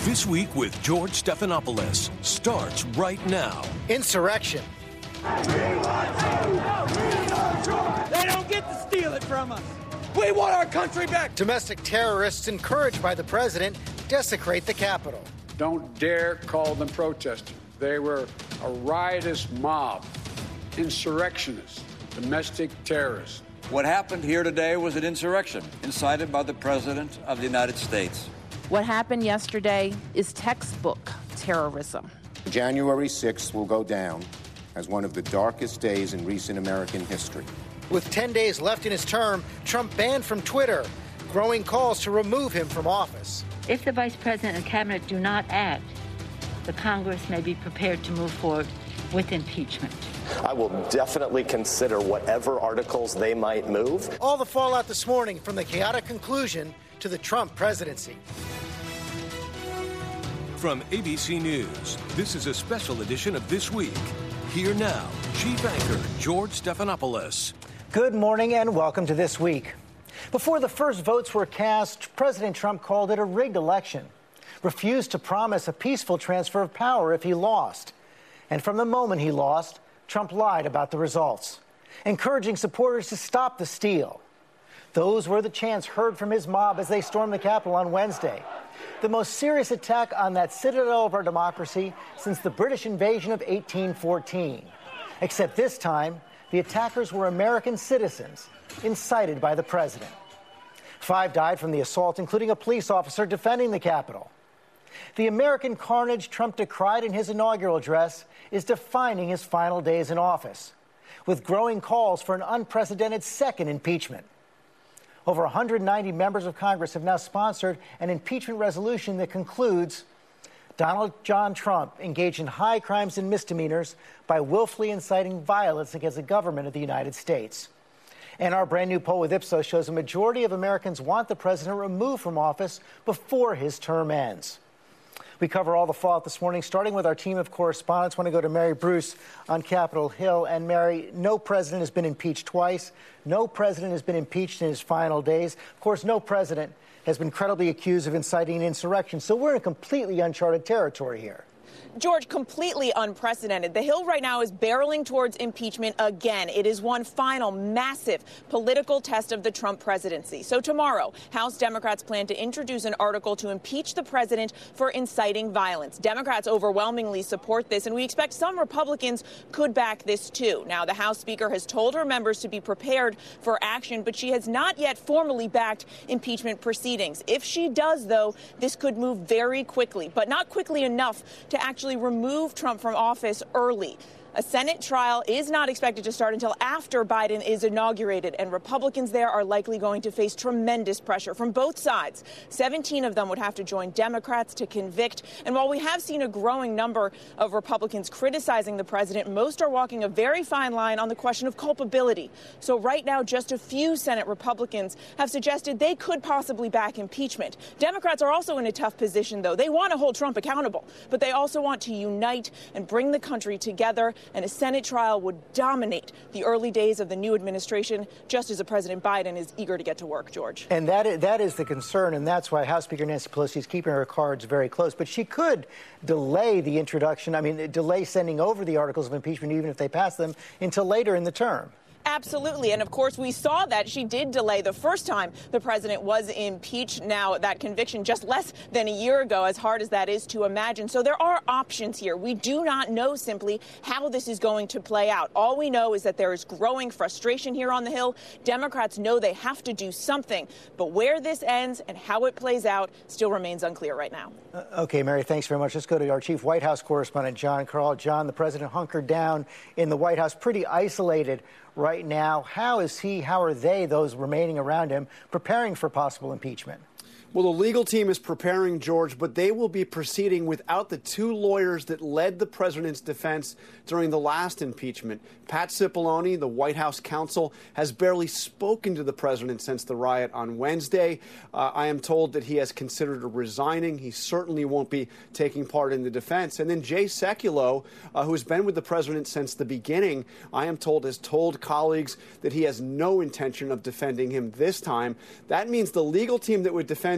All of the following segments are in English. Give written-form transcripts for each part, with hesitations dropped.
This Week with George Stephanopoulos starts right now. Insurrection. They don't get to steal it from us. We want our country back. Domestic terrorists encouraged by the president desecrate the Capitol. Don't dare call them protesters. They were a riotous mob, insurrectionists, domestic terrorists. What happened here today was an insurrection incited by the President of the United States. What happened yesterday is textbook terrorism. January 6th will go down as one of the darkest days in recent American history. With 10 days left in his term, Trump banned from Twitter, growing calls to remove him from office. If the Vice President and Cabinet do not act, the Congress may be prepared to move forward with impeachment. I will definitely consider whatever articles they might move. All the fallout this morning from the chaotic conclusion to the Trump presidency. From ABC News, this is a special edition of This Week. Here now, Chief Anchor George Stephanopoulos. Good morning and welcome to This Week. Before the first votes were cast, President Trump called it a rigged election, refused to promise a peaceful transfer of power if he lost. And from the moment he lost, Trump lied about the results, encouraging supporters to stop the steal. Those were the chants heard from his mob as they stormed the Capitol on Wednesday. The most serious attack on that citadel of our democracy since the British invasion of 1814. Except this time, the attackers were American citizens, incited by the president. 5 died from the assault, including a police officer defending the Capitol. The American carnage Trump decried in his inaugural address is defining his final days in office, with growing calls for an unprecedented second impeachment. Over 190 members of Congress have now sponsored an impeachment resolution that concludes Donald John Trump engaged in high crimes and misdemeanors by willfully inciting violence against the government of the United States. And our brand new poll with Ipsos shows a majority of Americans want the president removed from office before his term ends. We cover all the fallout this morning, starting with our team of correspondents. I want to go to Mary Bruce on Capitol Hill. And Mary, no president has been impeached twice. No president has been impeached in his final days. Of course, no president has been credibly accused of inciting an insurrection. So we're in completely uncharted territory here. George, completely unprecedented. The Hill right now is barreling towards impeachment again. It is one final massive political test of the Trump presidency. So tomorrow, House Democrats plan to introduce an article to impeach the president for inciting violence. Democrats overwhelmingly support this, and we expect some Republicans could back this too. Now, the House Speaker has told her members to be prepared for action, but she has not yet formally backed impeachment proceedings. If she does, though, this could move very quickly, but not quickly enough to actually remove Trump from office early. A Senate trial is not expected to start until after Biden is inaugurated, and Republicans there are likely going to face tremendous pressure from both sides. 17 of them would have to join Democrats to convict. And while we have seen a growing number of Republicans criticizing the president, most are walking a very fine line on the question of culpability. So right now, just a few Senate Republicans have suggested they could possibly back impeachment. Democrats are also in a tough position, though. They want to hold Trump accountable, but they also want to unite and bring the country together. And a Senate trial would dominate the early days of the new administration, just as President Biden is eager to get to work, George. And that is the concern, and that's why House Speaker Nancy Pelosi is keeping her cards very close. But she could delay the introduction, delay sending over the articles of impeachment, even if they pass them, until later in the term. Absolutely. And of course, we saw that she did delay the first time the president was impeached. Now, that conviction just less than a year ago, as hard as that is to imagine. So there are options here. We do not know simply how this is going to play out. All we know is that there is growing frustration here on the Hill. Democrats know they have to do something. But where this ends and how it plays out still remains unclear right now. Okay, Mary, thanks very much. Let's go to our chief White House correspondent, John Karl. John, the president hunkered down in the White House, pretty isolated right now. How are they, those remaining around him, preparing for possible impeachment? Well, the legal team is preparing, George, but they will be proceeding without the 2 lawyers that led the president's defense during the last impeachment. Pat Cipollone, the White House counsel, has barely spoken to the president since the riot on Wednesday. I am told that he has considered resigning. He certainly won't be taking part in the defense. And then Jay Sekulow, who has been with the president since the beginning, I am told has told colleagues that he has no intention of defending him this time. That means the legal team that would defend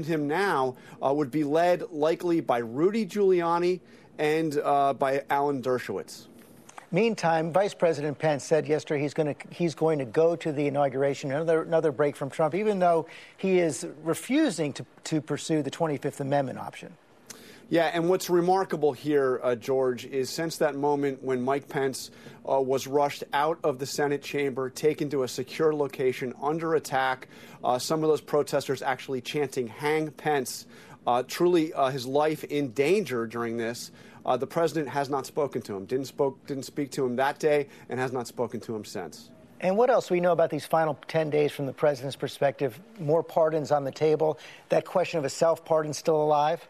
behind him now would be led likely by Rudy Giuliani and by Alan Dershowitz. Meantime, Vice President Pence said yesterday he's going to go to the inauguration, another break from Trump, even though he is refusing to pursue the 25th Amendment option. Yeah, and what's remarkable here, George, is since that moment when Mike Pence was rushed out of the Senate chamber, taken to a secure location under attack, some of those protesters actually chanting, "Hang Pence," truly his life in danger during this. The president has not spoken to him, didn't speak to him that day, and has not spoken to him since. And what else we know about these final 10 days from the president's perspective? More pardons on the table. That question of a self-pardon still alive?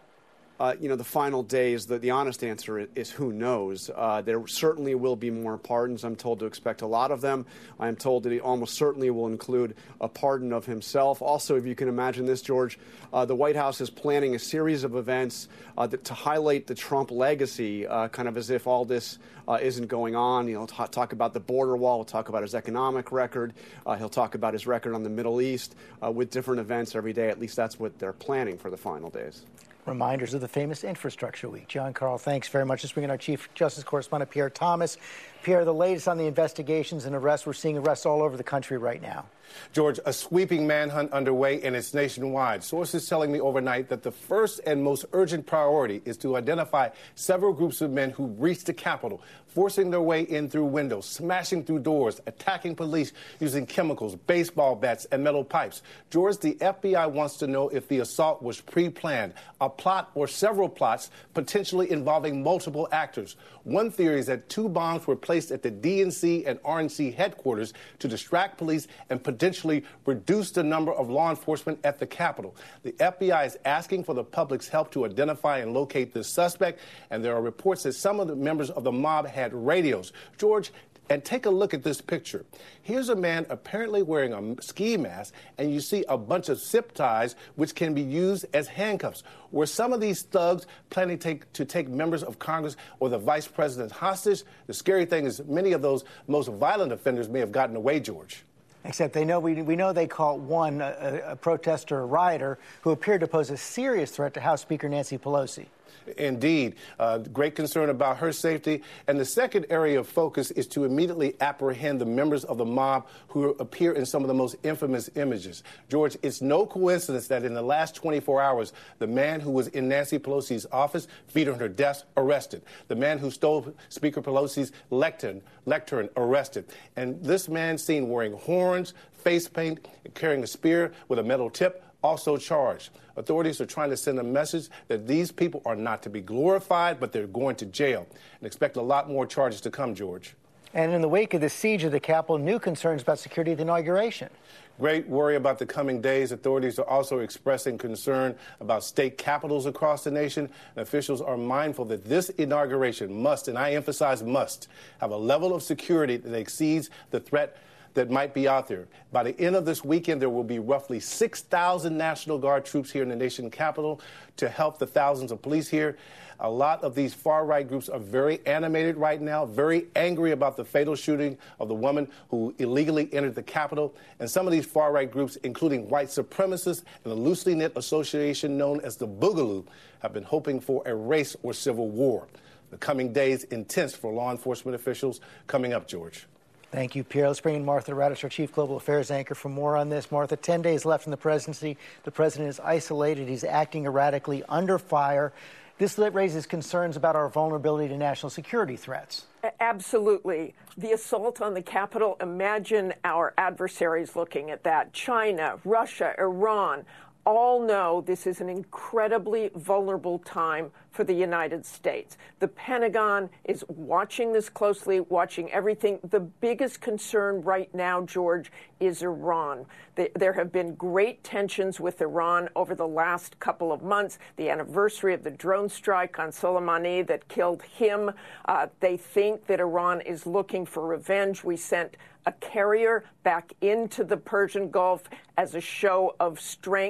The final days, the honest answer is who knows. There certainly will be more pardons. I'm told to expect a lot of them. I am told that he almost certainly will include a pardon of himself. Also, if you can imagine this, George, the White House is planning a series of events to highlight the Trump legacy, kind of as if all this isn't going on. He'll talk about the border wall. He'll talk about his economic record. He'll talk about his record on the Middle East with different events every day. At least that's what they're planning for the final days. Reminders of the famous Infrastructure Week. John Karl, thanks very much. Let's bring in our Chief Justice Correspondent, Pierre Thomas. Pierre, the latest on the investigations and arrests. We're seeing arrests all over the country right now. George, a sweeping manhunt underway, and it's nationwide. Sources telling me overnight that the first and most urgent priority is to identify several groups of men who breached the Capitol, forcing their way in through windows, smashing through doors, attacking police using chemicals, baseball bats, and metal pipes. George, the FBI wants to know if the assault was pre-planned, a plot or several plots, potentially involving multiple actors. One theory is that 2 bombs were placed at the DNC and RNC headquarters to distract police and potentially reduce the number of law enforcement at the Capitol. The FBI is asking for the public's help to identify and locate this suspect, and there are reports that some of the members of the mob had radios. George, and take a look at this picture. Here's a man apparently wearing a ski mask, and you see a bunch of zip ties which can be used as handcuffs. Were some of these thugs planning to take members of Congress or the vice president hostage? The scary thing is many of those most violent offenders may have gotten away, George. Except we know they caught one, a protester, a rioter, who appeared to pose a serious threat to House Speaker Nancy Pelosi. Indeed. Great concern about her safety. And the second area of focus is to immediately apprehend the members of the mob who appear in some of the most infamous images. George, it's no coincidence that in the last 24 hours, the man who was in Nancy Pelosi's office, feeding her desk, arrested. The man who stole Speaker Pelosi's lectern, arrested. And this man seen wearing horns, face paint, carrying a spear with a metal tip, also charged. Authorities are trying to send a message that these people are not to be glorified, but they're going to jail. And expect a lot more charges to come, George. And in the wake of the siege of the Capitol, new concerns about security at the inauguration. Great worry about the coming days. Authorities are also expressing concern about state capitals across the nation. And officials are mindful that this inauguration must, and I emphasize must, have a level of security that exceeds the threat that might be out there. By the end of this weekend, there will be roughly 6,000 National Guard troops here in the nation's capital to help the thousands of police here. A lot of these far-right groups are very animated right now, very angry about the fatal shooting of the woman who illegally entered the Capitol. And some of these far-right groups, including white supremacists and a loosely knit association known as the Boogaloo, have been hoping for a race or civil war. The coming days intense for law enforcement officials. Coming up, George. Thank you, Pierre. Let's bring in Martha Raddatz, our Chief Global Affairs Anchor, for more on this. Martha, 10 days left in the presidency. The president is isolated. He's acting erratically, under fire. This raises concerns about our vulnerability to national security threats. Absolutely. The assault on the Capitol, imagine our adversaries looking at that. China, Russia, Iran, all know this is an incredibly vulnerable time for the United States. The Pentagon is watching this closely, watching everything. The biggest concern right now, George, is Iran. There have been great tensions with Iran over the last couple of months. The anniversary of the drone strike on Soleimani that killed him. They think that Iran is looking for revenge. We sent a carrier back into the Persian Gulf as a show of strength.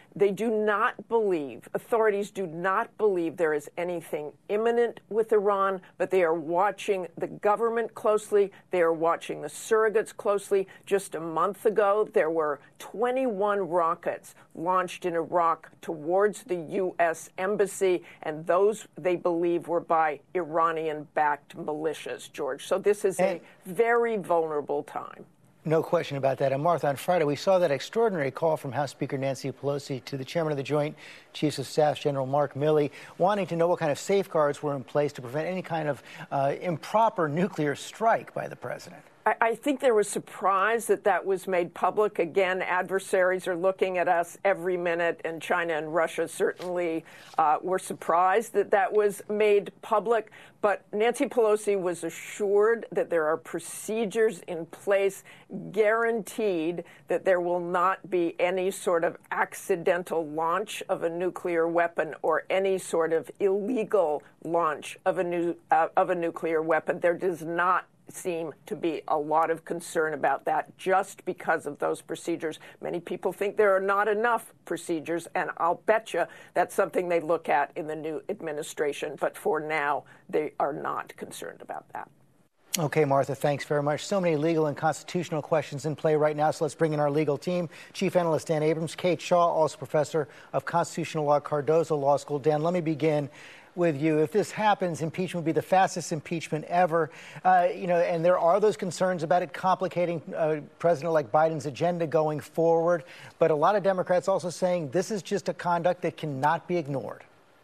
They do not believe, authorities do not believe there is anything imminent with Iran, but they are watching the government closely. They are watching the surrogates closely. Just a month ago, there were 21 rockets launched in Iraq towards the U.S. embassy, and those, they believe, were by Iranian-backed militias, George. So this is a very vulnerable time. No question about that. And Martha, on Friday, we saw that extraordinary call from House Speaker Nancy Pelosi to the chairman of the Joint Chiefs of Staff, General Mark Milley, wanting to know what kind of safeguards were in place to prevent any kind of improper nuclear strike by the president. I think there was surprise that that was made public. Again, adversaries are looking at us every minute, and China and Russia certainly were surprised that that was made public. But Nancy Pelosi was assured that there are procedures in place, guaranteed that there will not be any sort of accidental launch of a nuclear weapon or any sort of illegal launch of a nuclear weapon. There does not seem to be a lot of concern about that just because of those procedures. Many people think there are not enough procedures, and I'll bet you that's something they look at in the new administration. But for now, they are not concerned about that. Okay, Martha, thanks very much. So many legal and constitutional questions in play right now, so let's bring in our legal team. Chief Analyst Dan Abrams, Kate Shaw, also professor of constitutional law at Cardozo Law School. Dan, let me begin with you. If this happens, impeachment will be the fastest impeachment ever. And there are those concerns about it complicating President-elect Biden's agenda going forward. But a lot of Democrats also saying this is just a conduct that cannot be ignored.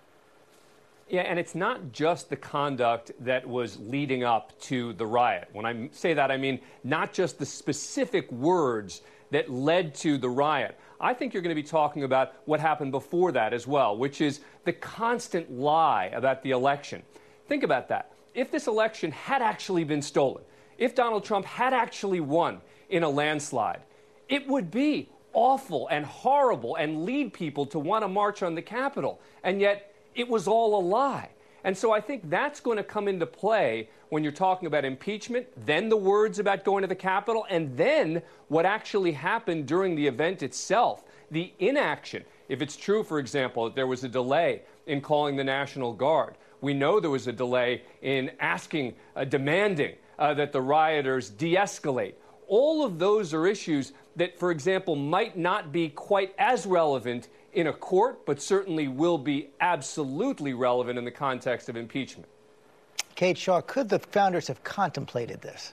Yeah, and it's not just the conduct that was leading up to the riot. When I say that, I mean not just the specific words that led to the riot. I think you're going to be talking about what happened before that as well, which is the constant lie about the election. Think about that. If this election had actually been stolen, if Donald Trump had actually won in a landslide, it would be awful and horrible and lead people to want to march on the Capitol. And yet it was all a lie. And so I think that's going to come into play when you're talking about impeachment, then the words about going to the Capitol, and then what actually happened during the event itself, the inaction. If it's true, for example, that there was a delay in calling the National Guard, we know there was a delay in demanding that the rioters de-escalate. All of those are issues that, for example, might not be quite as relevant in a court, but certainly will be absolutely relevant in the context of impeachment. Kate Shaw, could the founders have contemplated this?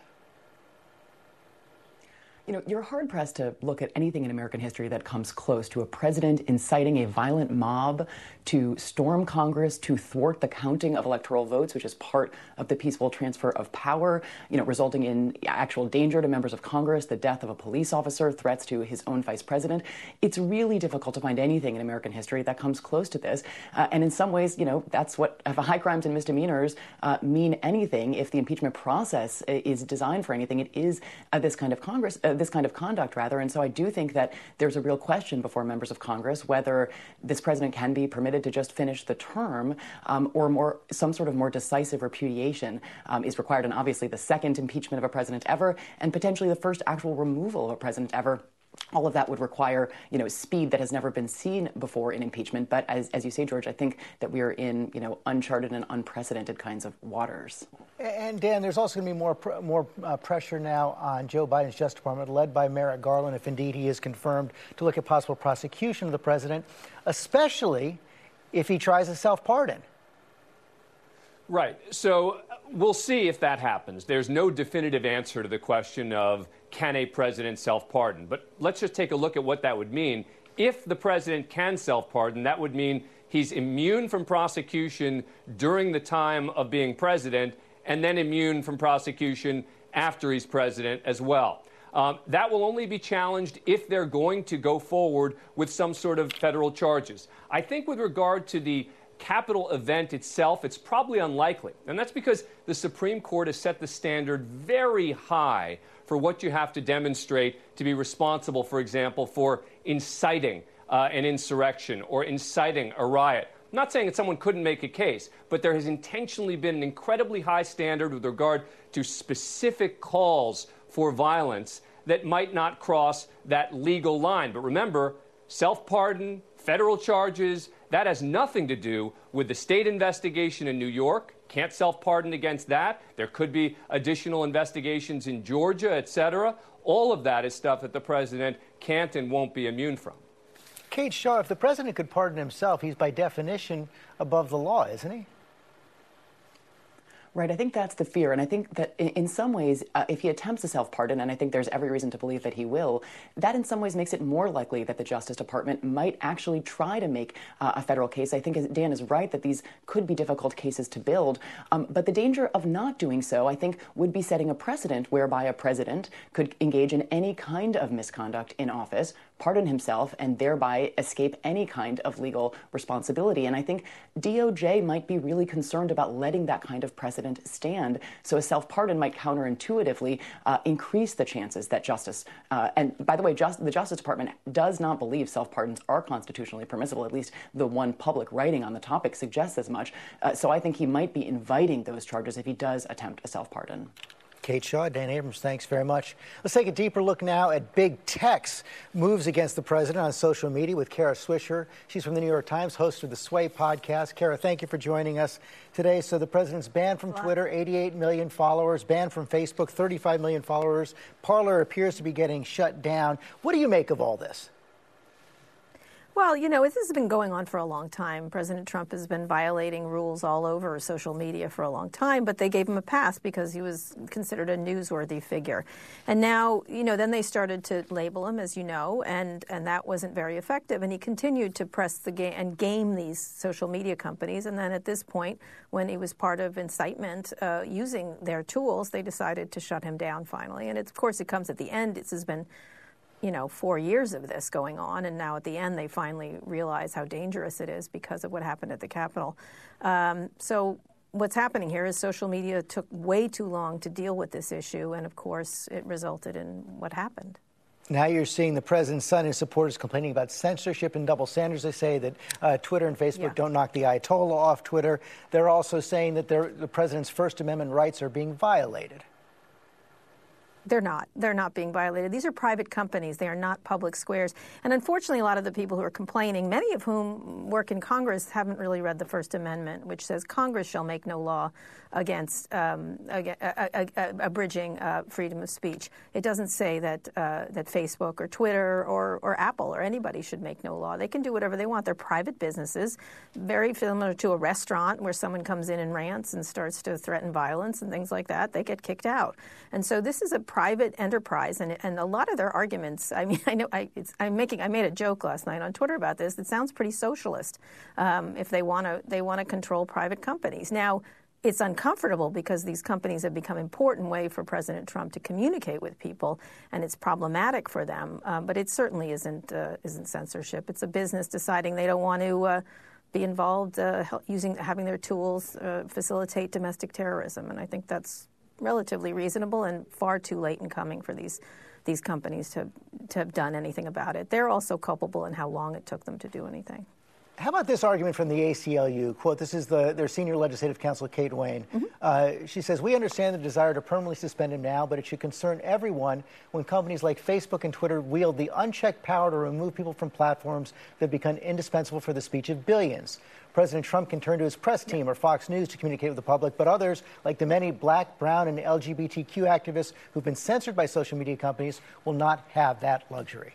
You know, you're hard-pressed to look at anything in American history that comes close to a president inciting a violent mob to storm Congress, to thwart the counting of electoral votes, which is part of the peaceful transfer of power, resulting in actual danger to members of Congress, the death of a police officer, threats to his own vice president. It's really difficult to find anything in American history that comes close to this. And in some ways, that's what high crimes and misdemeanors mean anything. If the impeachment process is designed for anything, it is this kind of conduct, rather. And so I do think that there's a real question before members of Congress whether this president can be permitted to just finish the term, or some sort of more decisive repudiation is required. And obviously the second impeachment of a president ever, and potentially the first actual removal of a president ever. All of that would require, speed that has never been seen before in impeachment. But as you say, George, I think that we are in, uncharted and unprecedented kinds of waters. And Dan, there's also going to be more pressure now on Joe Biden's Justice Department, led by Merrick Garland, if indeed he is confirmed, to look at possible prosecution of the president, especially if he tries a self-pardon. Right. So we'll see if that happens. There's no definitive answer to the question of can a president self-pardon. But let's just take a look at what that would mean. If the president can self-pardon, that would mean he's immune from prosecution during the time of being president and then immune from prosecution after he's president as well. That will only be challenged if they're going to go forward with some sort of federal charges. I think with regard to the Capitol event itself, it's probably unlikely. And that's because the Supreme Court has set the standard very high for what you have to demonstrate to be responsible, for example, for inciting an insurrection or inciting a riot. I'm not saying that someone couldn't make a case, but there has intentionally been an incredibly high standard with regard to specific calls for violence that might not cross that legal line. But remember, self-pardon, federal charges. That has nothing to do with the state investigation in New York. Can't self-pardon against that. There could be additional investigations in Georgia, et cetera. All of that is stuff that the president can't and won't be immune from. Kate Shaw, if the president could pardon himself, he's by definition above the law, isn't he? Right. I think that's the fear. And I think that in some ways, if he attempts a self-pardon, and I think there's every reason to believe that he will, that in some ways makes it more likely that the Justice Department might actually try to make a federal case. I think Dan is right that these could be difficult cases to build. But the danger of not doing so, I think, would be setting a precedent whereby a president could engage in any kind of misconduct in office, pardon himself, and thereby escape any kind of legal responsibility. And I think DOJ might be really concerned about letting that kind of precedent stand. So a self-pardon might counterintuitively increase the chances that justice, and by the way, the Justice Department does not believe self-pardons are constitutionally permissible. At least the one public writing on the topic suggests as much. So I think he might be inviting those charges if he does attempt a self-pardon. Kate Shaw, Dan Abrams, thanks very much. Let's take a deeper look now at big tech's moves against the president on social media with Kara Swisher. She's from the New York Times, host of the Sway podcast. Kara, thank you for joining us today. So the president's banned from Twitter, 88 million followers, banned from Facebook, 35 million followers. Parler appears to be getting shut down. What do you make of all this? Well, you know, this has been going on for a long time. President Trump has been violating rules all over social media for a long time, but they gave him a pass because he was considered a newsworthy figure. And now, you know, then they started to label him, as you know, and that wasn't very effective. And he continued to press the game and game these social media companies. And then at this point, when he was part of incitement using their tools, they decided to shut him down finally. And of course, it comes at the end. This has been 4 years of this going on, and now at the end they finally realize how dangerous it is because of what happened at the Capitol. So what's happening here is social media took way too long to deal with this issue, and of course it resulted in what happened. Now you're seeing the president's son and supporters complaining about censorship and double standards. They say that Twitter and Facebook don't knock the Ayatollah off Twitter. They're also saying that the president's First Amendment rights are being violated. They're not. They're not being violated. These are private companies. They are not public squares. And unfortunately, a lot of the people who are complaining, many of whom work in Congress, haven't really read the First Amendment, which says Congress shall make no law against abridging freedom of speech. It doesn't say that Facebook or Twitter or Apple or anybody should make no law. They can do whatever they want. They're private businesses, very similar to a restaurant where someone comes in and rants and starts to threaten violence and things like that. They get kicked out. And so this is a private enterprise, and a lot of their arguments. I mean, I made a joke last night on Twitter about this. It sounds pretty socialist if they want to control private companies. Now, it's uncomfortable because these companies have become an important way for President Trump to communicate with people, and it's problematic for them. But it certainly isn't censorship. It's a business deciding they don't want to be involved having their tools facilitate domestic terrorism, and I think that's relatively reasonable and far too late in coming for these companies to have done anything about it. They're also culpable in how long it took them to do anything. How about this argument from the ACLU? Quote, this is their senior legislative counsel, Kate Wayne. Mm-hmm. She says, we understand the desire to permanently suspend him now, but it should concern everyone when companies like Facebook and Twitter wield the unchecked power to remove people from platforms that become indispensable for the speech of billions. President Trump can turn to his press team or Fox News to communicate with the public, but others, like the many black, brown, and LGBTQ activists who've been censored by social media companies, will not have that luxury.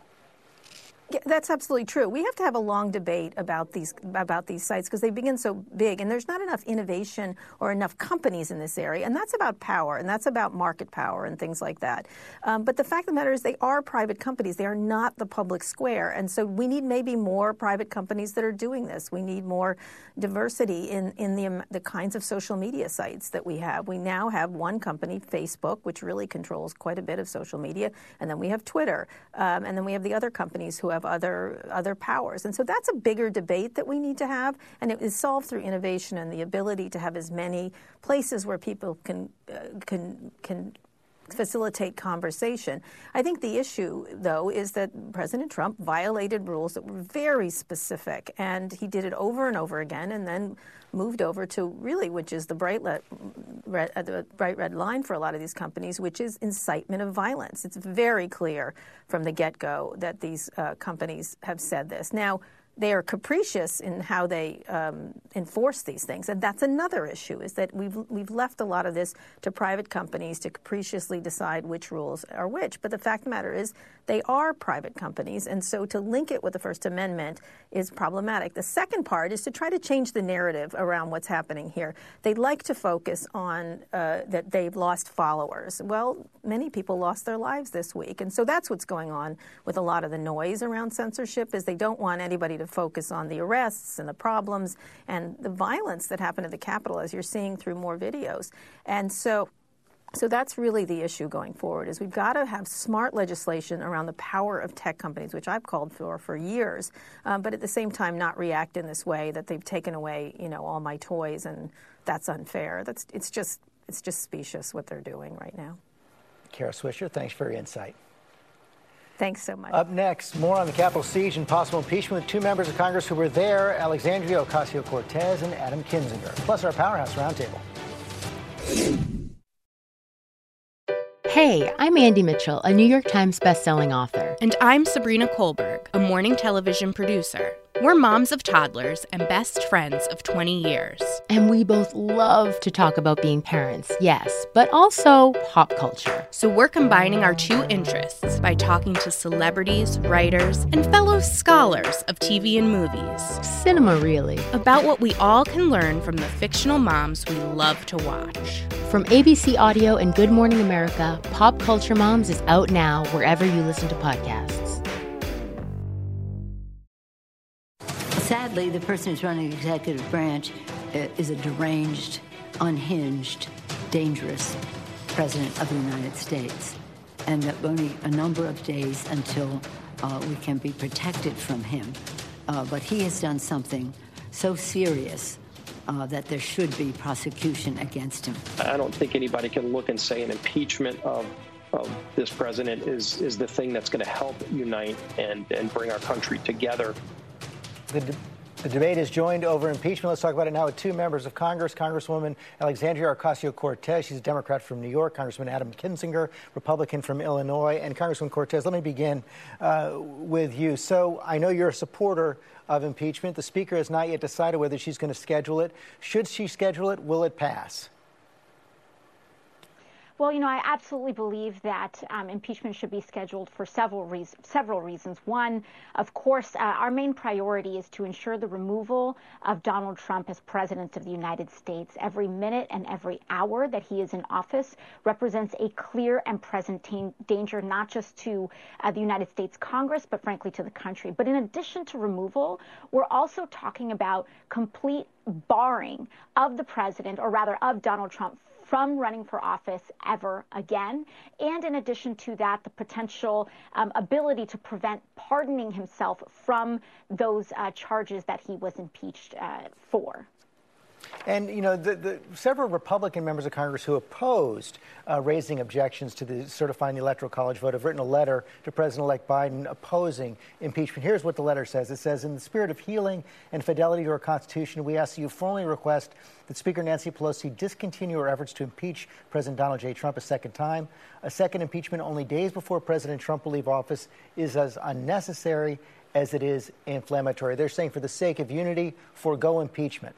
Yeah, that's absolutely true. We have to have a long debate about these sites because they begin so big, and there's not enough innovation or enough companies in this area, and that's about power, and that's about market power and things like that. But the fact of the matter is they are private companies. They are not the public square, and so we need maybe more private companies that are doing this. We need more diversity in the kinds of social media sites that we have. We now have one company, Facebook, which really controls quite a bit of social media, and then we have Twitter, and then we have the other companies who have other powers. And so that's a bigger debate that we need to have, and it is solved through innovation and the ability to have as many places where people can facilitate conversation. I think the issue, though, is that President Trump violated rules that were very specific, and he did it over and over again, and then moved over to really, which is the bright red line for a lot of these companies, which is incitement of violence. It's very clear from the get-go that these companies have said this. Now, they are capricious in how they enforce these things, and that's another issue. Is that we've left a lot of this to private companies to capriciously decide which rules are which. But the fact of the matter is, they are private companies, and so to link it with the First Amendment is problematic. The second part is to try to change the narrative around what's happening here. They like to focus on that they've lost followers. Well, many people lost their lives this week, and so that's what's going on with a lot of the noise around censorship. Is they don't want anybody to focus on the arrests and the problems and the violence that happened at the Capitol, as you're seeing through more videos. And so that's really the issue going forward, is we've got to have smart legislation around the power of tech companies, which I've called for years, but at the same time not react in this way that they've taken away, all my toys, and that's unfair. It's just specious what they're doing right now. Kara Swisher, thanks for your insight. Thanks so much. Up next, more on the Capitol siege and possible impeachment with two members of Congress who were there, Alexandria Ocasio-Cortez and Adam Kinzinger, plus our Powerhouse Roundtable. Hey, I'm Andy Mitchell, a New York Times bestselling author. And I'm Sabrina Kohlberg, a morning television producer. We're moms of toddlers and best friends of 20 years. And we both love to talk about being parents, yes, but also pop culture. So we're combining our two interests by talking to celebrities, writers, and fellow scholars of TV and movies. Cinema, really. About what we all can learn from the fictional moms we love to watch. From ABC Audio and Good Morning America, Pop Culture Moms is out now wherever you listen to podcasts. Sadly, the person who's running the executive branch is a deranged, unhinged, dangerous president of the United States. And that only a number of days until we can be protected from him. But he has done something so serious that there should be prosecution against him. I don't think anybody can look and say an impeachment of this president is the thing that's going to help unite and bring our country together. The debate is joined over impeachment. Let's talk about it now with two members of Congress. Congresswoman Alexandria Ocasio-Cortez, she's a Democrat from New York. Congressman Adam Kinzinger, Republican from Illinois. And Congresswoman Cortez, let me begin with you. So I know you're a supporter of impeachment. The Speaker has not yet decided whether she's going to schedule it. Should she schedule it, will it pass? Well, I absolutely believe that impeachment should be scheduled for several reasons. One, of course, our main priority is to ensure the removal of Donald Trump as president of the United States. Every minute and every hour that he is in office represents a clear and present danger, not just to the United States Congress, but frankly to the country. But in addition to removal, we're also talking about complete barring of the president, or rather of Donald Trump, from running for office ever again. And in addition to that, the potential ability to prevent pardoning himself from those charges that he was impeached for. And, the several Republican members of Congress who opposed raising objections to certifying the Electoral College vote have written a letter to President-elect Biden opposing impeachment. Here's what the letter says. It says, in the spirit of healing and fidelity to our Constitution, we ask that you formally request that Speaker Nancy Pelosi discontinue her efforts to impeach President Donald J. Trump a second time. A second impeachment only days before President Trump will leave office is as unnecessary as it is inflammatory. They're saying, for the sake of unity, forego impeachment.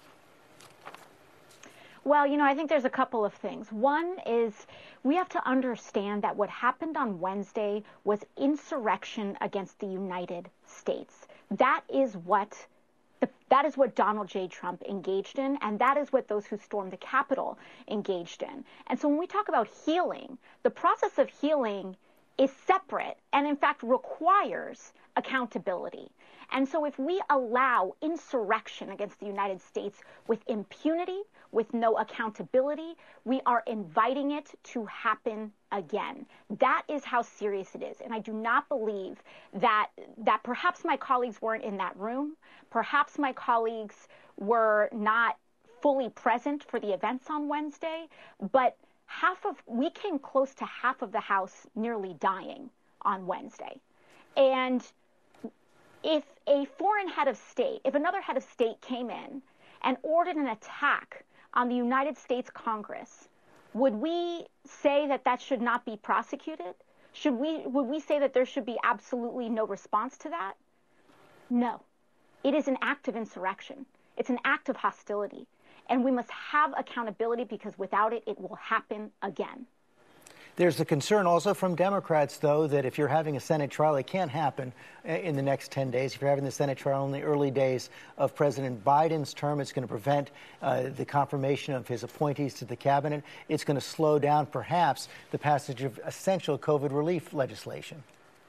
Well, I think there's a couple of things. One is we have to understand that what happened on Wednesday was insurrection against the United States. That is what Donald J. Trump engaged in, and that is what those who stormed the Capitol engaged in. And so when we talk about healing, the process of healing is separate and, in fact, requires accountability. And so if we allow insurrection against the United States with impunity, with no accountability, we are inviting it to happen again. That is how serious it is. And I do not believe that perhaps my colleagues weren't in that room. Perhaps my colleagues were not fully present for the events on Wednesday. But we came close to half of the House nearly dying on Wednesday. And if a foreign head of state, if another head of state came in and ordered an attack on the United States Congress, would we say that that should not be prosecuted? Would we say that there should be absolutely no response to that? No. It is an act of insurrection. It's an act of hostility. And we must have accountability, because without it, it will happen again. There's a concern also from Democrats, though, that if you're having a Senate trial, it can't happen in the next 10 days. If you're having the Senate trial in the early days of President Biden's term, it's going to prevent the confirmation of his appointees to the cabinet. It's going to slow down, perhaps, the passage of essential COVID relief legislation.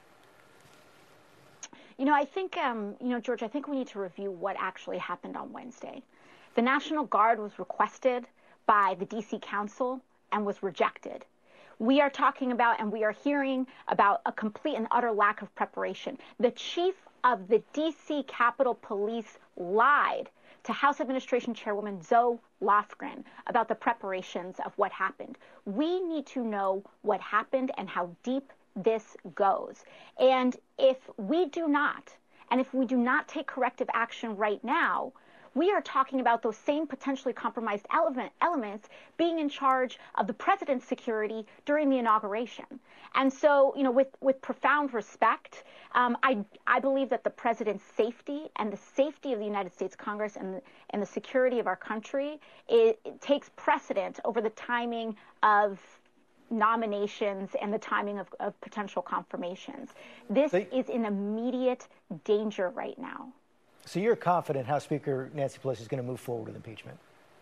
I think, George, I think we need to review what actually happened on Wednesday. The National Guard was requested by the D.C. Council and was rejected. We are talking about, and we are hearing about, a complete and utter lack of preparation. The chief of the D.C. Capitol Police lied to House Administration Chairwoman Zoe Lofgren about the preparations of what happened. We need to know what happened and how deep this goes. And if we do not take corrective action right now, we are talking about those same potentially compromised elements being in charge of the president's security during the inauguration. And so, with profound respect, I believe that the president's safety and the safety of the United States Congress and the security of our country, it takes precedent over the timing of nominations and the timing of potential confirmations. This is in immediate danger right now. So you're confident House Speaker Nancy Pelosi is going to move forward with impeachment?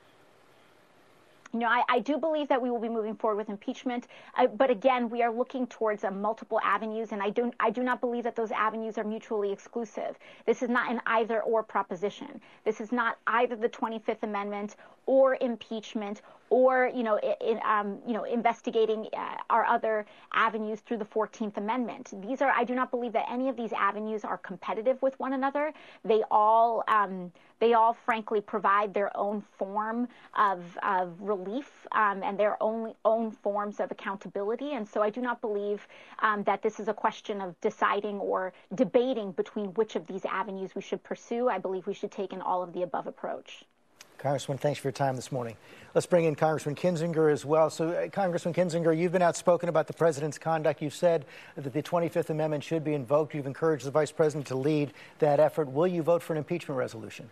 I do believe that we will be moving forward with impeachment. But again, we are looking towards multiple avenues, and I do not believe that those avenues are mutually exclusive. This is not an either-or proposition. This is not either the 25th Amendment or impeachment or, investigating our other avenues through the 14th Amendment. I do not believe that any of these avenues are competitive with one another. They all frankly provide their own form of relief and their own forms of accountability. And so I do not believe that this is a question of deciding or debating between which of these avenues we should pursue. I believe we should take an all of the above approach. Congressman, thanks for your time this morning. Let's bring in Congressman Kinzinger as well. So, Congressman Kinzinger, you've been outspoken about the president's conduct. You've said that the 25th Amendment should be invoked. You've encouraged the vice president to lead that effort. Will you vote for an impeachment resolution?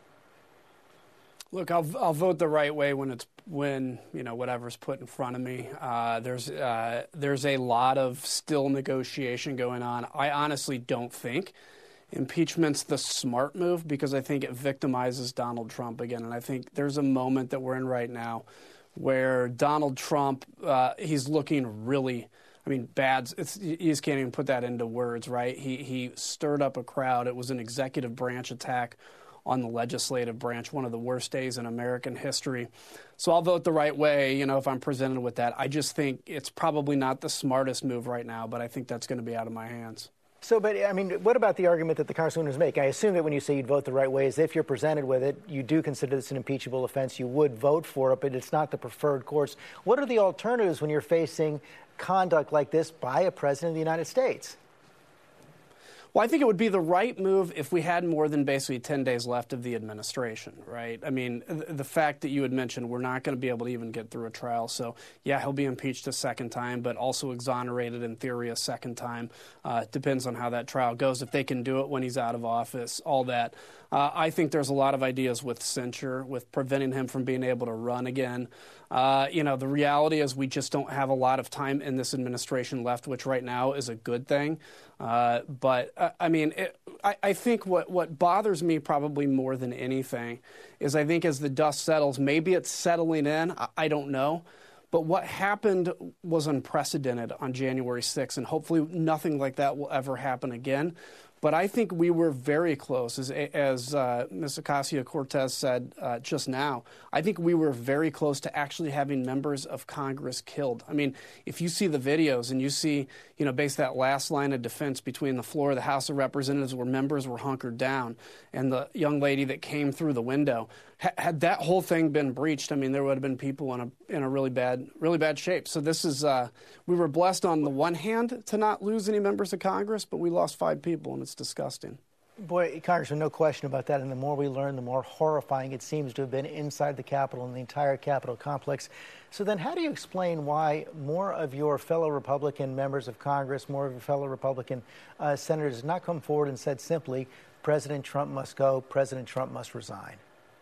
Look, I'll vote the right way when whatever's put in front of me. There's a lot of still negotiation going on. I honestly don't think impeachment's the smart move, because I think it victimizes Donald Trump again. And I think there's a moment that we're in right now where Donald Trump, he's looking really, bad. You just can't even put that into words, right? He stirred up a crowd. It was an executive branch attack on the legislative branch, one of the worst days in American history. So I'll vote the right way, if I'm presented with that. I just think it's probably not the smartest move right now, but I think that's going to be out of my hands. So, but what about the argument that the Congressman was making? I assume that when you say you'd vote the right way, is if you're presented with it, you do consider this an impeachable offense, you would vote for it, but it's not the preferred course. What are the alternatives when you're facing conduct like this by a president of the United States? Well, I think it would be the right move if we had more than basically 10 days left of the administration, right? The fact that you had mentioned we're not going to be able to even get through a trial. So, yeah, he'll be impeached a second time, but also exonerated in theory a second time. Depends on how that trial goes. If they can do it when he's out of office, all that. I think there's a lot of ideas with censure, with preventing him from being able to run again. The reality is we just don't have a lot of time in this administration left, which right now is a good thing. I think what bothers me probably more than anything is I think as the dust settles, maybe it's settling in, I don't know. But what happened was unprecedented on January 6th, and hopefully nothing like that will ever happen again. But I think we were very close, as Ms. Ocasio-Cortez said just now. I think we were very close to actually having members of Congress killed. If you see the videos and you see, based that last line of defense between the floor of the House of Representatives where members were hunkered down and the young lady that came through the window, Had that whole thing been breached, I mean, there would have been people in a really bad shape. So this is, we were blessed on the one hand to not lose any members of Congress, but we lost 5 people, and it's disgusting. Boy, Congressman, no question about that. And the more we learn, the more horrifying it seems to have been inside the Capitol and the entire Capitol complex. So then how do you explain why more of your fellow Republican members of Congress, more of your fellow Republican senators have not come forward and said simply, President Trump must go, President Trump must resign?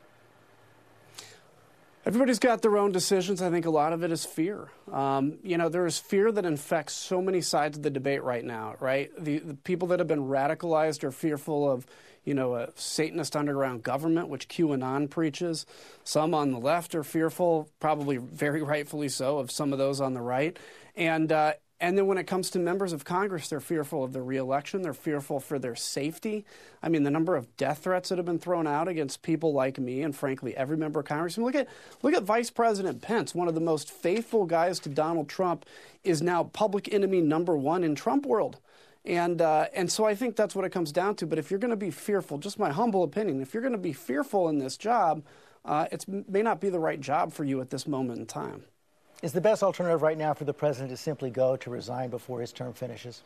Everybody's got their own decisions. I think a lot of it is fear. There is fear that infects so many sides of the debate right now, right? The people that have been radicalized are fearful of, a Satanist underground government, which QAnon preaches. Some on the left are fearful, probably very rightfully so, of some of those on the right. And then when it comes to members of Congress, they're fearful of their reelection. They're fearful for their safety. I mean, the number of death threats that have been thrown out against people like me and, frankly, every member of Congress. I mean, look at Vice President Pence, one of the most faithful guys to Donald Trump, is now public enemy #1 in Trump world. And so I think that's what it comes down to. But if you're going to be fearful, just my humble opinion, if you're going to be fearful in this job, it may not be the right job for you at this moment in time. Is the best alternative right now for the president to simply go, to resign before his term finishes?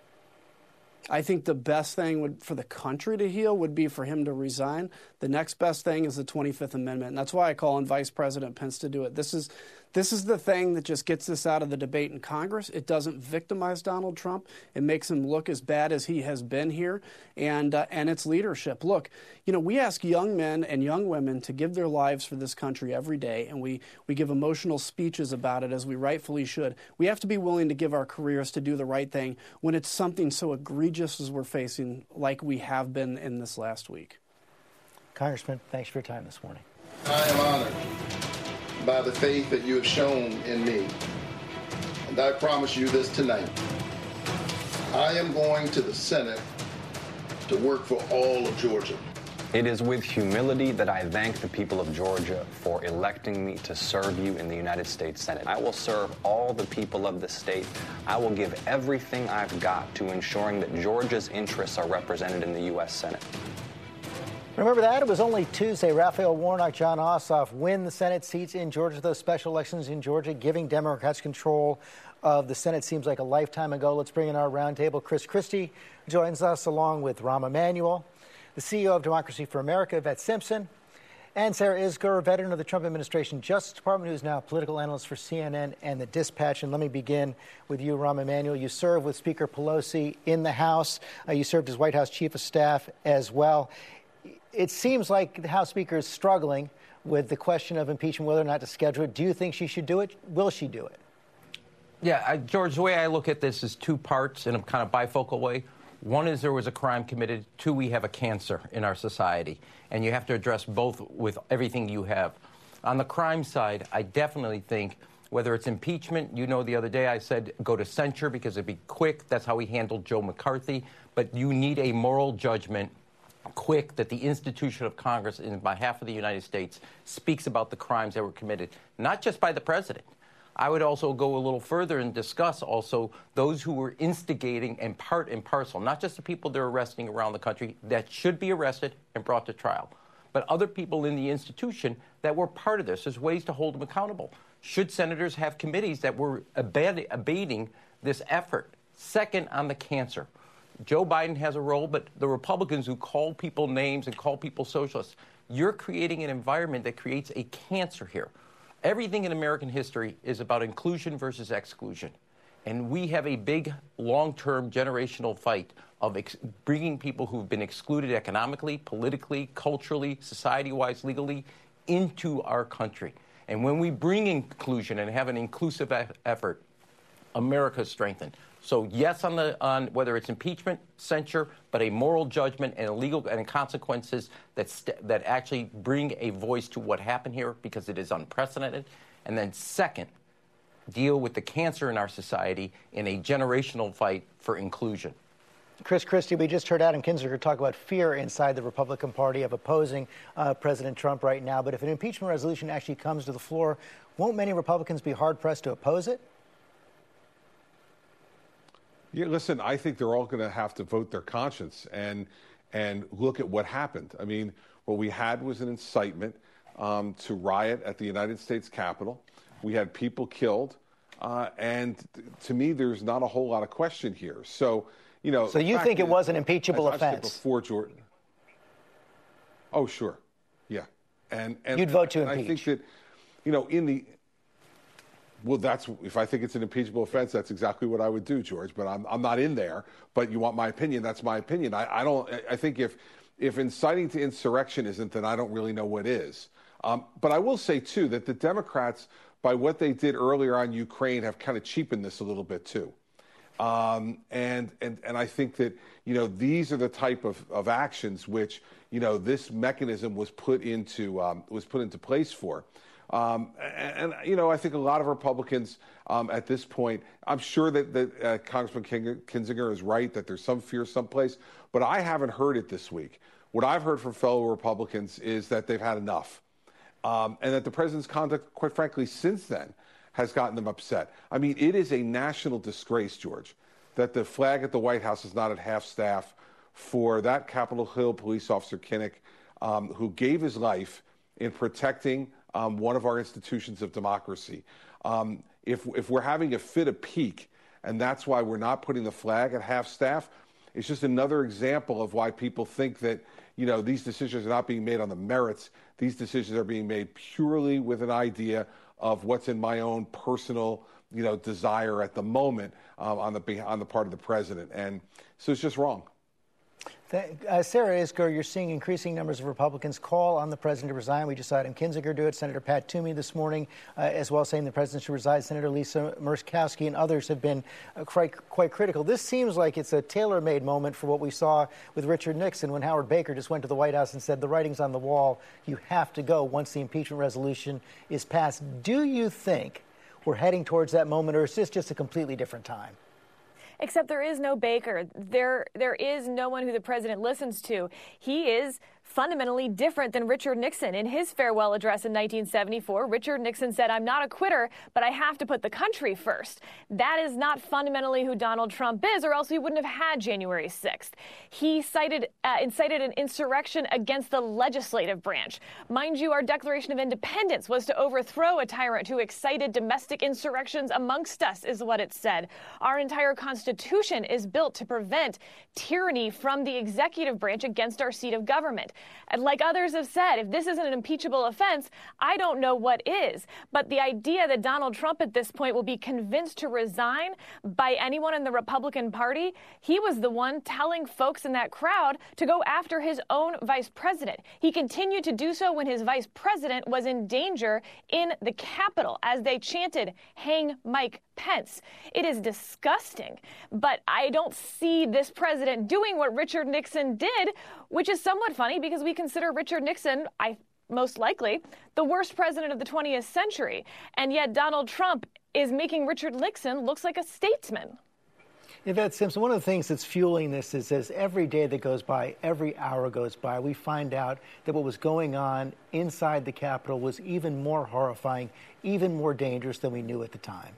I think the best thing for the country to heal would be for him to resign. The next best thing is the 25th Amendment, and that's why I call on Vice President Pence to do it. This is the thing that just gets this out of the debate in Congress. It doesn't victimize Donald Trump. It makes him look as bad as he has been here, and it's leadership. Look, we ask young men and young women to give their lives for this country every day, and we give emotional speeches about it, as we rightfully should. We have to be willing to give our careers to do the right thing when it's something so egregious as we're facing, like we have been in this last week. Congressman, thanks for your time this morning. I am honored by the faith that you have shown in me. And I promise you this tonight. I am going to the Senate to work for all of Georgia. It is with humility that I thank the people of Georgia for electing me to serve you in the United States Senate. I will serve all the people of the state. I will give everything I've got to ensuring that Georgia's interests are represented in the U.S. Senate. Remember that? It was only Tuesday. Raphael Warnock, Jon Ossoff win the Senate seats in Georgia, those special elections in Georgia, giving Democrats control of the Senate. Seems like a lifetime ago. Let's bring in our roundtable. Chris Christie joins us along with Rahm Emanuel, the CEO of Democracy for America, Yvette Simpson, and Sarah Isgur, veteran of the Trump administration Justice Department, who's now political analyst for CNN and The Dispatch. And let me begin with you, Rahm Emanuel. You served with Speaker Pelosi in the House. You served as White House Chief of Staff as well. It seems like the House Speaker is struggling with the question of impeachment, whether or not to schedule it. Do you think she should do it? Will she do it? Yeah, George, the way I look at this is 2 parts in a kind of bifocal way. One is there was a crime committed. 2, we have a cancer in our society. And you have to address both with everything you have. On the crime side, I definitely think whether it's impeachment, the other day I said go to censure because it'd be quick. That's how we handled Joe McCarthy. But you need a moral judgment quick that the institution of Congress, in behalf of the United States, speaks about the crimes that were committed, not just by the president. I would also go a little further and discuss also those who were instigating and part and parcel, not just the people they're arresting around the country that should be arrested and brought to trial, but other people in the institution that were part of this. There's ways to hold them accountable. Should senators have committees that were abating this effort? Second, on the cancer. Joe Biden has a role, but the Republicans who call people names and call people socialists, you're creating an environment that creates a cancer here. Everything in American history is about inclusion versus exclusion. And we have a big, long-term, generational fight of bringing people who've been excluded economically, politically, culturally, society-wise, legally, into our country. And when we bring inclusion and have an inclusive effort, America's strengthened. So yes, on whether it's impeachment, censure, but a moral judgment and legal and consequences that actually bring a voice to what happened here, because it is unprecedented. And then second, deal with the cancer in our society in a generational fight for inclusion. Chris Christie, we just heard Adam Kinzinger talk about fear inside the Republican Party of opposing President Trump right now. But if an impeachment resolution actually comes to the floor, won't many Republicans be hard-pressed to oppose it? Yeah, listen, I think they're all going to have to vote their conscience and look at what happened. I mean, what we had was an incitement. to riot at the United States Capitol. We had people killed. And to me, there's not a whole lot of question here. So, you know. So you think it was an impeachable offense? Before Jordan. Oh, sure. Yeah. And you'd vote to impeach. I think that, you know, if I think it's an impeachable offense, that's exactly what I would do, George. But I'm not in there. But you want my opinion? That's my opinion. I think if inciting to insurrection isn't, then I don't really know what is. But I will say too that the Democrats, by what they did earlier on Ukraine, have kind of cheapened this a little bit too. And I think that, you know, these are the type of actions which, you know, this mechanism was put into place for. And you know, I think a lot of Republicans at this point, I'm sure that Congressman Kinzinger is right that there's some fear someplace, but I haven't heard it this week. What I've heard from fellow Republicans is that they've had enough. And that the president's conduct, quite frankly, since then, has gotten them upset. I mean, it is a national disgrace, George, that the flag at the White House is not at half-staff for that Capitol Hill police officer, Kinnock, who gave his life in protecting one of our institutions of democracy. If we're having a fit of pique, and that's why we're not putting the flag at half-staff, it's just another example of why people think that, you know, these decisions are not being made on the merits. These decisions are being made purely with an idea of what's in my own personal, you know, desire at the moment on the part of the president. And so it's just wrong. Sarah Isgur, you're seeing increasing numbers of Republicans call on the president to resign. We just saw Adam Kinzinger do it. Senator Pat Toomey this morning as well, saying the president should resign. Senator Lisa Murkowski and others have been quite critical. This seems like it's a tailor-made moment for what we saw with Richard Nixon when Howard Baker just went to the White House and said the writing's on the wall. You have to go once the impeachment resolution is passed. Do you think we're heading towards that moment, or is this just a completely different time? Except there is no Baker. There is no one who the president listens to. He is fundamentally different than Richard Nixon. In his farewell address in 1974, Richard Nixon said, "I'm not a quitter, but I have to put the country first." That is not fundamentally who Donald Trump is, or else he wouldn't have had January 6th. He incited an insurrection against the legislative branch. Mind you, our Declaration of Independence was to overthrow a tyrant who excited domestic insurrections amongst us, is what it said. Our entire Constitution is built to prevent tyranny from the executive branch against our seat of government. And like others have said, if this isn't an impeachable offense, I don't know what is. But the idea that Donald Trump at this point will be convinced to resign by anyone in the Republican Party, he was the one telling folks in that crowd to go after his own vice president. He continued to do so when his vice president was in danger in the Capitol as they chanted, "Hang Mike Pence." It is disgusting, but I don't see this president doing what Richard Nixon did, which is somewhat funny because we consider Richard Nixon, most likely, the worst president of the 20th century. And yet Donald Trump is making Richard Nixon look like a statesman. Yvette Simpson, one of the things that's fueling this is as every day that goes by, every hour goes by, we find out that what was going on inside the Capitol was even more horrifying, even more dangerous than we knew at the time.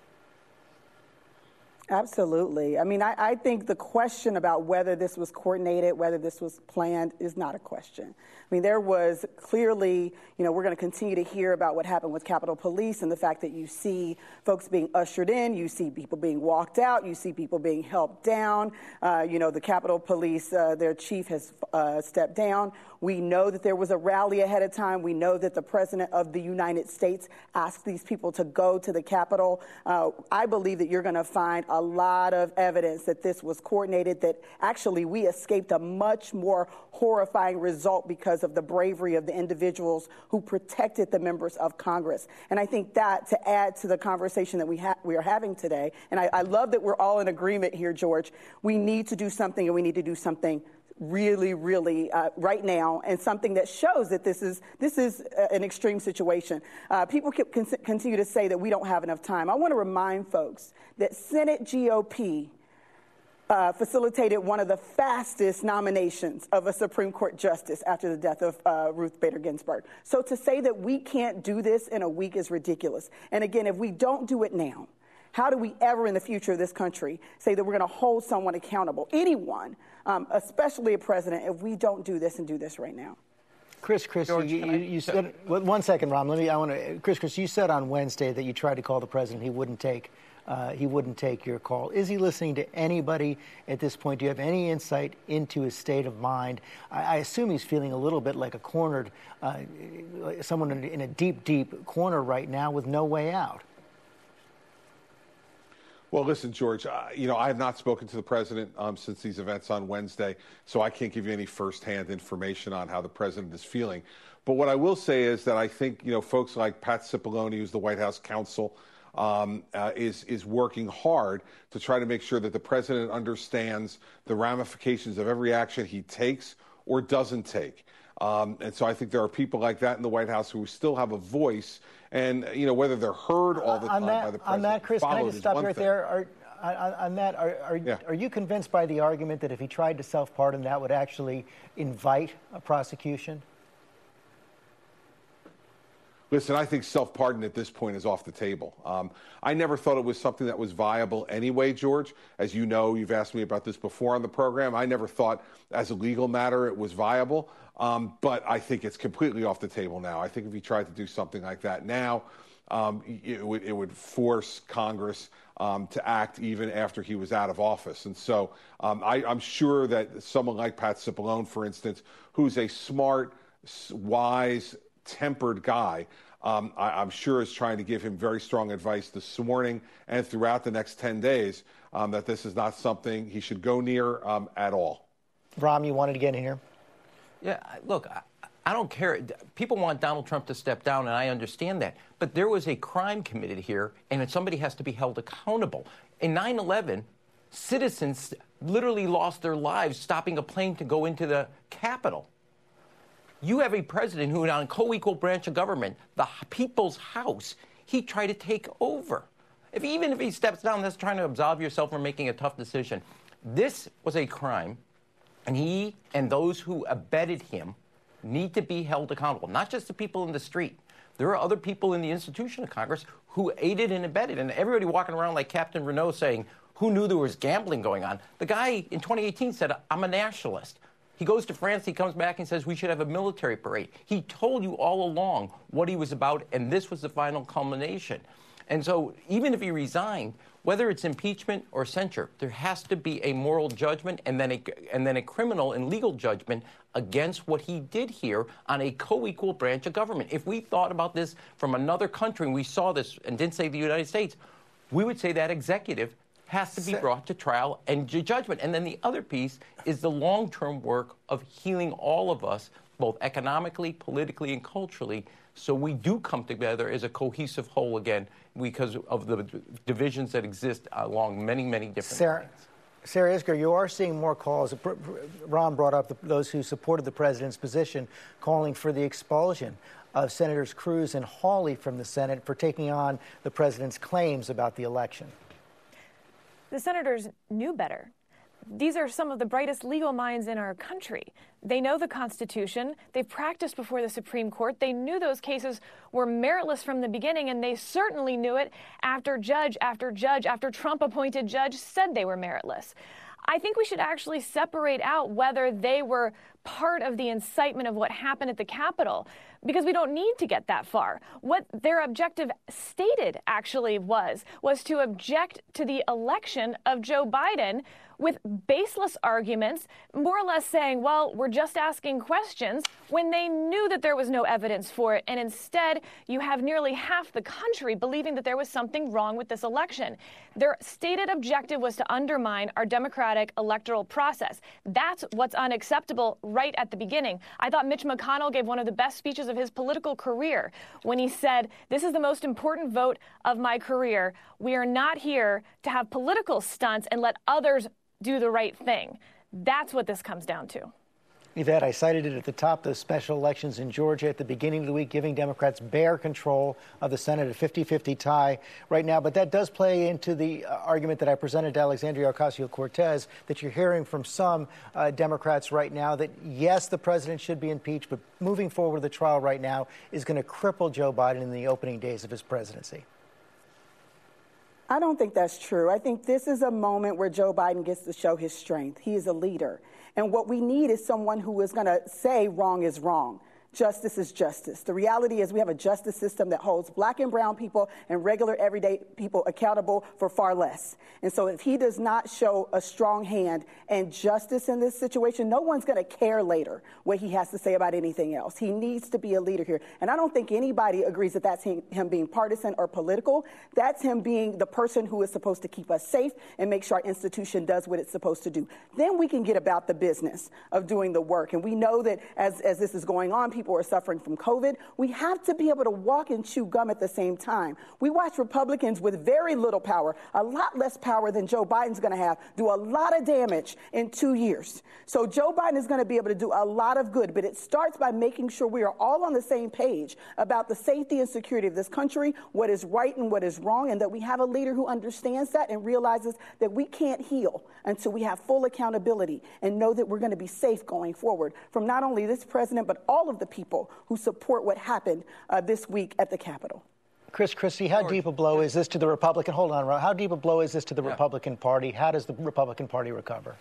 Absolutely. I mean, I think the question about whether this was coordinated, whether this was planned, is not a question. I mean, there was clearly, you know, we're going to continue to hear about what happened with Capitol Police and the fact that you see folks being ushered in, you see people being walked out, you see people being helped down. You know, the Capitol Police, their chief has stepped down. We know that there was a rally ahead of time. We know that the president of the United States asked these people to go to the Capitol. I believe that you're going to find a lot of evidence that this was coordinated, that actually we escaped a much more horrifying result because of the bravery of the individuals who protected the members of Congress. And I think that, to add to the conversation that we are having today, and I love that we're all in agreement here, George, we need to do something, and we need to do something really, really right now, and something that shows that this is an extreme situation. People continue to say that we don't have enough time. I want to remind folks that Senate GOP facilitated one of the fastest nominations of a Supreme Court justice after the death of Ruth Bader Ginsburg. So to say that we can't do this in a week is ridiculous. And again, if we don't do it now, how do we ever in the future of this country say that we're going to hold someone accountable, anyone, especially a president, if we don't do this and do this right now? Chris, George, you said, 1 second, Ram. Chris, you said on Wednesday that you tried to call the president. He wouldn't take your call. Is he listening to anybody at this point? Do you have any insight into his state of mind? I assume he's feeling a little bit like a cornered, someone in a deep, deep corner right now with no way out. Well, listen, George, I have not spoken to the president since these events on Wednesday, so I can't give you any firsthand information on how the president is feeling. But what I will say is that I think, folks like Pat Cipollone, who's the White House counsel, is working hard to try to make sure that the president understands the ramifications of every action he takes or doesn't take. And so I think there are people like that in the White House who still have a voice, and whether they're heard all the time by the president. On that, Chris, can I just stop you right there? Are you convinced by the argument that if he tried to self-pardon, that would actually invite a prosecution? Listen, I think self-pardon at this point is off the table. I never thought it was something that was viable anyway, George. As you know, you've asked me about this before on the program. I never thought as a legal matter it was viable, but I think it's completely off the table now. I think if he tried to do something like that now, it would force Congress to act even after he was out of office. And so I'm sure that someone like Pat Cipollone, for instance, who's a smart, wise, tempered guy, I'm sure is trying to give him very strong advice this morning and throughout the next 10 days that this is not something he should go near at all. Ram, you wanted to get in here? Yeah, look, I don't care. People want Donald Trump to step down, and I understand that. But there was a crime committed here, and somebody has to be held accountable. In 9/11, citizens literally lost their lives stopping a plane to go into the Capitol. You have a president who, on a co-equal branch of government, the people's house, he tried to take over. Even if he steps down, that's trying to absolve yourself from making a tough decision. This was a crime, and he and those who abetted him need to be held accountable, not just the people in the street. There are other people in the institution of Congress who aided and abetted, and everybody walking around like Captain Renault saying, who knew there was gambling going on? The guy in 2018 said, I'm a nationalist. He goes to France, he comes back and says we should have a military parade. He told you all along what he was about, and this was the final culmination. And so even if he resigned, whether it's impeachment or censure, there has to be a moral judgment and then a criminal and legal judgment against what he did here on a co-equal branch of government. If we thought about this from another country and we saw this and didn't say the United States, we would say that executive has to be brought to trial and judgment. And then the other piece is the long-term work of healing all of us, both economically, politically, and culturally, so we do come together as a cohesive whole again because of the divisions that exist along many, many different lines. Sarah Isgur, you are seeing more calls. Ron brought up those who supported the president's position, calling for the expulsion of Senators Cruz and Hawley from the Senate for taking on the president's claims about the election. The senators knew better. These are some of the brightest legal minds in our country. They know the Constitution. They've practiced before the Supreme Court. They knew those cases were meritless from the beginning, and they certainly knew it after judge after judge after Trump-appointed judge said they were meritless. I think we should actually separate out whether they were part of the incitement of what happened at the Capitol, because we don't need to get that far. What their objective stated actually was to object to the election of Joe Biden with baseless arguments, more or less saying, well, we're just asking questions, when they knew that there was no evidence for it. And instead, you have nearly half the country believing that there was something wrong with this election. Their stated objective was to undermine our democratic electoral process. That's what's unacceptable right at the beginning. I thought Mitch McConnell gave one of the best speeches of his political career when he said, this is the most important vote of my career. We are not here to have political stunts and let others do the right thing. That's what this comes down to. Yvette, I cited it at the top, those special elections in Georgia at the beginning of the week, giving Democrats bare control of the Senate, a 50-50 tie right now. But that does play into the argument that I presented to Alexandria Ocasio-Cortez, that you're hearing from some Democrats right now that, yes, the president should be impeached, but moving forward with the trial right now is going to cripple Joe Biden in the opening days of his presidency. I don't think that's true. I think this is a moment where Joe Biden gets to show his strength. He is a leader. And what we need is someone who is going to say wrong is wrong. justice is justice. The reality is we have a justice system that holds black and brown people and regular everyday people accountable for far less. And so if he does not show a strong hand and justice in this situation, no one's going to care later what he has to say about anything else. He needs to be a leader here. And I don't think anybody agrees that that's him being partisan or political. That's him being the person who is supposed to keep us safe and make sure our institution does what it's supposed to do. Then we can get about the business of doing the work. And we know that as this is going on, people are suffering from COVID. We have to be able to walk and chew gum at the same time. We watch Republicans with very little power, a lot less power than Joe Biden's going to have, do a lot of damage in 2 years. So Joe Biden is going to be able to do a lot of good, but it starts by making sure we are all on the same page about the safety and security of this country, what is right and what is wrong, and that we have a leader who understands that and realizes that we can't heal until we have full accountability and know that we're going to be safe going forward from not only this president, but all of the people who support what happened this week at the Capitol. Chris Christie, how deep a blow is this to the Republican? Hold on, Ron. How deep a blow is this to the Republican Party? How does the Republican Party recover?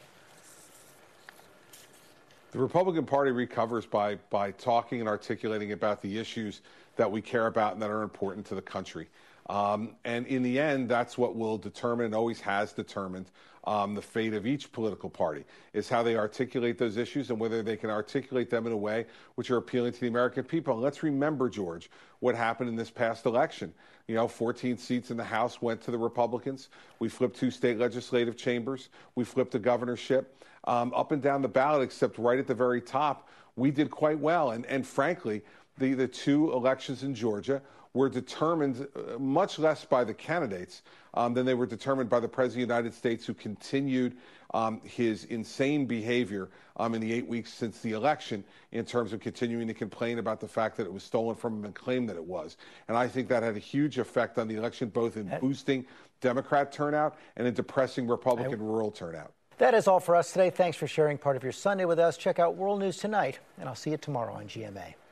The Republican Party recovers by talking and articulating about the issues that we care about and that are important to the country. And in the end, that's what will determine and always has determined the fate of each political party, is how they articulate those issues and whether they can articulate them in a way which are appealing to the American people. And let's remember, George, what happened in this past election. 14 seats in the House went to the Republicans. We flipped 2 state legislative chambers. We flipped a governorship. Up and down the ballot, except right at the very top, we did quite well. And frankly, the 2 elections in Georgia were determined much less by the candidates than they were determined by the President of the United States, who continued his insane behavior in the 8 weeks since the election in terms of continuing to complain about the fact that it was stolen from him and claim that it was. And I think that had a huge effect on the election, both in boosting Democrat turnout and in depressing Republican rural turnout. That is all for us today. Thanks for sharing part of your Sunday with us. Check out World News Tonight, and I'll see you tomorrow on GMA.